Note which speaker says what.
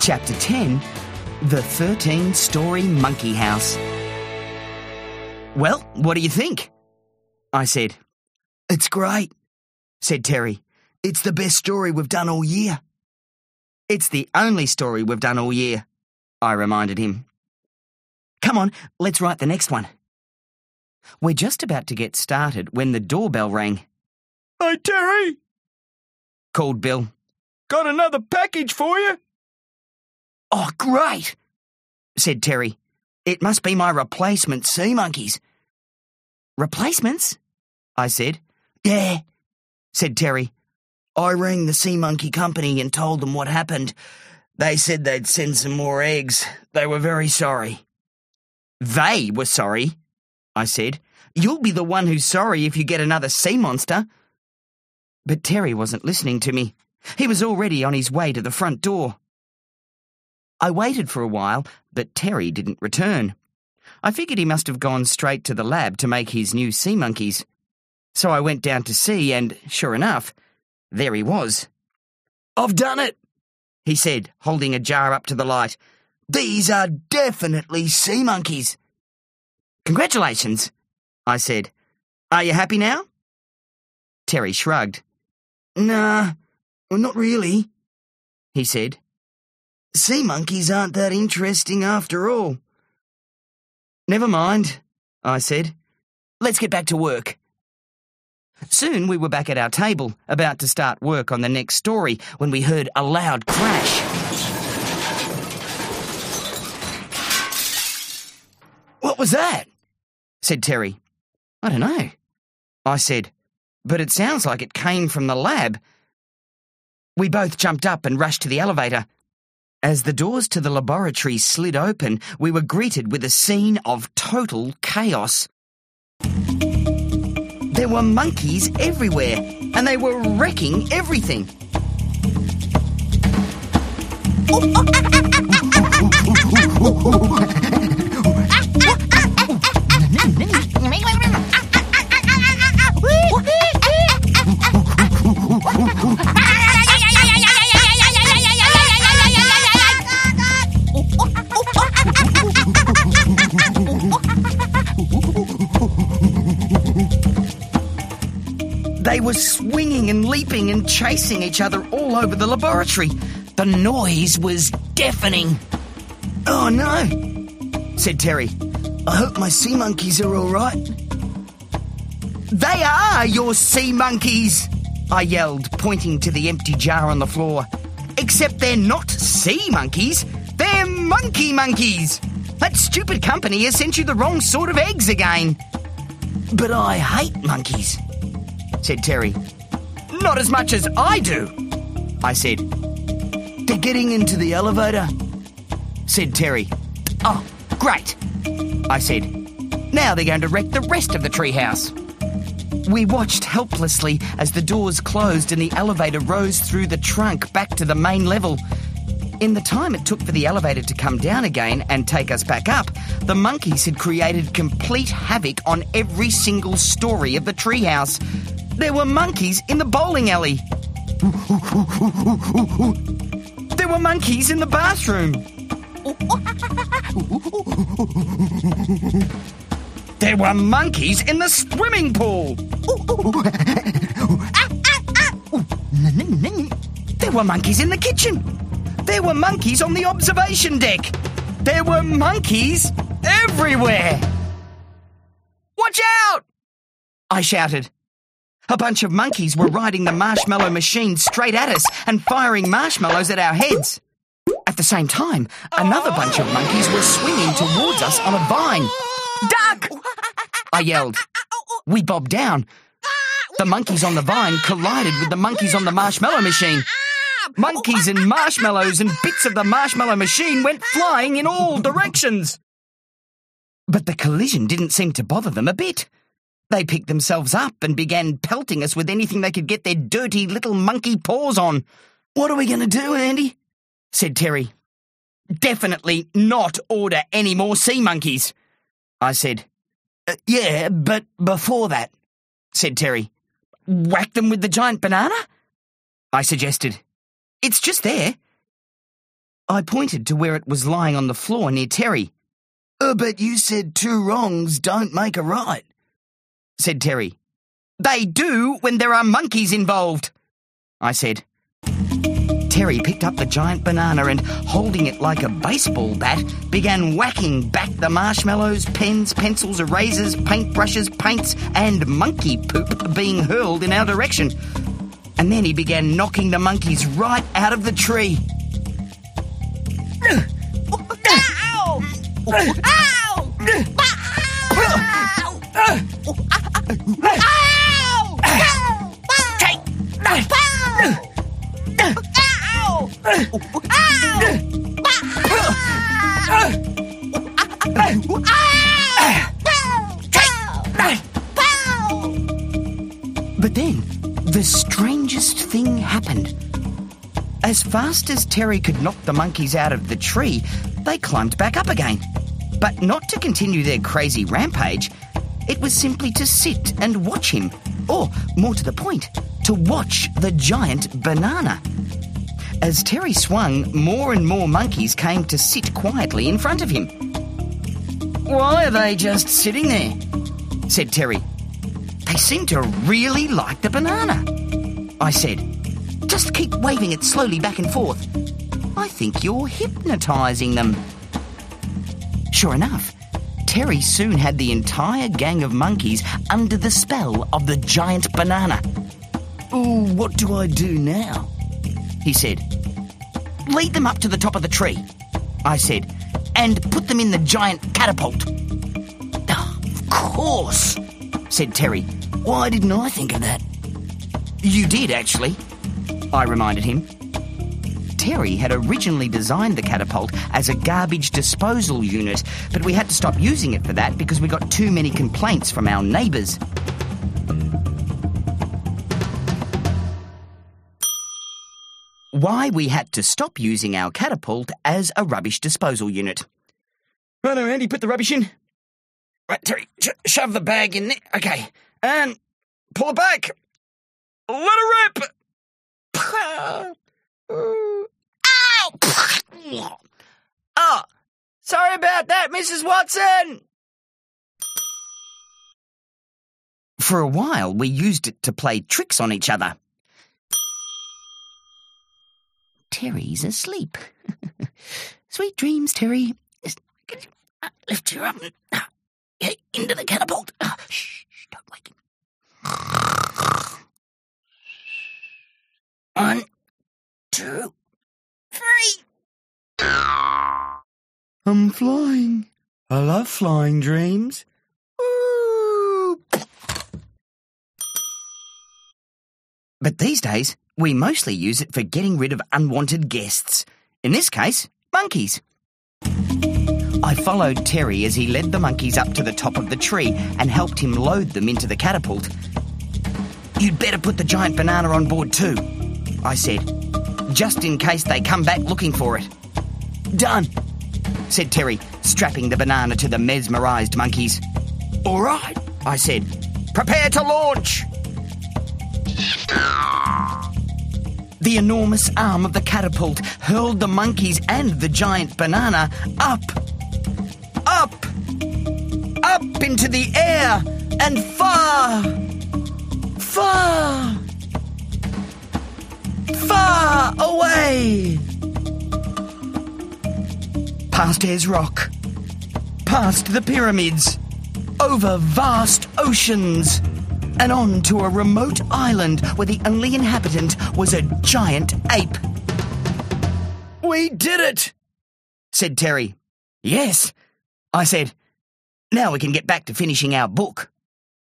Speaker 1: Chapter 10, The 13-Story Monkey House. "Well, what do you think?" I said.
Speaker 2: "It's great," said Terry. "It's the best story we've done all year."
Speaker 1: "It's the only story we've done all year," I reminded him. "Come on, let's write the next one." We're just about to get started when the doorbell rang.
Speaker 3: "Hey, Terry,"
Speaker 1: called Bill.
Speaker 3: "got another package for you."
Speaker 1: "Oh, great," said Terry. "It must be my replacement sea monkeys." "Replacements?" I said.
Speaker 2: "Yeah,"
Speaker 1: said Terry.
Speaker 2: "I rang the Sea Monkey Company and told them what happened. They said they'd send some more eggs. They were very sorry."
Speaker 1: "They were sorry," I said. "You'll be the one who's sorry if you get another sea monster." But Terry wasn't listening to me. He was already on his way to the front door. I waited for a while, but Terry didn't return. I figured he must have gone straight to the lab to make his new sea monkeys. So I went down to see, and sure enough, there he was.
Speaker 2: "I've done it,"
Speaker 1: he said, holding a jar up to the light.
Speaker 2: "These are definitely sea monkeys."
Speaker 1: "Congratulations," I said. "Are you happy now?" Terry shrugged.
Speaker 2: "Nah, well, not really,"
Speaker 1: he said.
Speaker 2: "Sea monkeys aren't that interesting after all."
Speaker 1: "Never mind," I said. "Let's get back to work." Soon we were back at our table, about to start work on the next story, when we heard a loud crash.
Speaker 2: "What was that?"
Speaker 1: said Terry. "I don't know," I said, "but it sounds like it came from the lab." We both jumped up and rushed to the elevator. As the doors to the laboratory slid open, we were greeted with a scene of total chaos. There were monkeys everywhere, and they were wrecking everything. They were swinging and leaping and chasing each other all over the laboratory. The noise was deafening.
Speaker 2: "Oh no,"
Speaker 1: said Terry.
Speaker 2: "I hope my sea monkeys are all right."
Speaker 1: "They are your sea monkeys," I yelled, pointing to the empty jar on the floor. "Except they're not sea monkeys, they're monkey monkeys. That stupid company has sent you the wrong sort of eggs again."
Speaker 2: "But I hate monkeys,"
Speaker 1: said Terry. "Not as much as I do," I said.
Speaker 2: "They're getting into the elevator,"
Speaker 1: said Terry. "Oh, great," I said. "Now they're going to wreck the rest of the treehouse." We watched helplessly as the doors closed and the elevator rose through the trunk back to the main level. In the time it took for the elevator to come down again and take us back up, the monkeys had created complete havoc on every single story of the treehouse. There were monkeys in the bowling alley. There were monkeys in the bathroom. There were monkeys in the swimming pool. There were monkeys in the kitchen. There were monkeys on the observation deck. There were monkeys everywhere. "Watch out!" I shouted. A bunch of monkeys were riding the marshmallow machine straight at us and firing marshmallows at our heads. At the same time, another bunch of monkeys were swinging towards us on a vine. "Duck!" I yelled. We bobbed down. The monkeys on the vine collided with the monkeys on the marshmallow machine. Monkeys and marshmallows and bits of the marshmallow machine went flying in all directions. But the collision didn't seem to bother them a bit. They picked themselves up and began pelting us with anything they could get their dirty little monkey paws on.
Speaker 2: "What are we going to do, Andy?"
Speaker 1: said Terry. "Definitely not order any more sea monkeys," I said.
Speaker 2: Yeah, but before that,"
Speaker 1: said Terry. "Whack them with the giant banana?" I suggested. "It's just there." I pointed to where it was lying on the floor near Terry.
Speaker 2: But you said 2 wrongs don't make a right,
Speaker 1: said Terry. They do when there are monkeys involved, I said. Terry picked up the giant banana and, holding it like a baseball bat, began whacking back the marshmallows, pens, pencils, erasers, paintbrushes, paints, and monkey poop being hurled in our direction. And then he began knocking the monkeys right out of the tree.
Speaker 4: Ow! Ow!
Speaker 1: But then, the strangest thing happened. As fast as Terry could knock the monkeys out of the tree, they climbed back up again. But not to continue their crazy rampage. It was simply to sit and watch him. Or, more to the point, to watch the giant banana. As Terry swung, more and more monkeys came to sit quietly in front of him.
Speaker 2: Why are they just sitting there?
Speaker 1: Said Terry. They seem to really like the banana, I said. Just keep waving it slowly back and forth. I think you're hypnotising them. Sure enough, Terry soon had the entire gang of monkeys under the spell of the giant banana.
Speaker 2: Ooh, what do I do now?
Speaker 1: He said. Lead them up to the top of the tree, I said, and put them in the giant catapult.
Speaker 2: Of course,
Speaker 1: said Terry.
Speaker 2: Why didn't I think of that?
Speaker 1: You did, actually, I reminded him. Terry had originally designed the catapult as a garbage disposal unit, but we had to stop using it for that because we got too many complaints from our neighbours. Why we had to stop using our catapult as a rubbish disposal unit.
Speaker 3: Righto, Andy, put the rubbish in.
Speaker 2: Right, Terry, shove the bag in there. Okay, and pull it back.
Speaker 3: Let it rip!
Speaker 2: Ow! Oh, sorry about that, Mrs. Watson.
Speaker 1: For a while, we used it to play tricks on each other. Terry's asleep. Sweet dreams, Terry.
Speaker 2: Lift your arm into the catapult. Shh, don't wake him. 1, 2, 3.
Speaker 3: I'm flying. I love flying, Dreams.
Speaker 1: Ooh. But these days, we mostly use it for getting rid of unwanted guests. In this case, monkeys. I followed Terry as he led the monkeys up to the top of the tree and helped him load them into the catapult. You'd better put the giant banana on board too, I said, just in case they come back looking for it.
Speaker 2: Done,
Speaker 1: said Terry, strapping the banana to the mesmerised monkeys.
Speaker 2: All right,
Speaker 1: I said. Prepare to launch! The enormous arm of the catapult hurled the monkeys and the giant banana up, up, up into the air and far, far, far away. Past Ayers Rock, past the pyramids, over vast oceans, and on to a remote island where the only inhabitant was a giant ape.
Speaker 2: We did it,
Speaker 1: said Terry. Yes, I said. Now we can get back to finishing our book.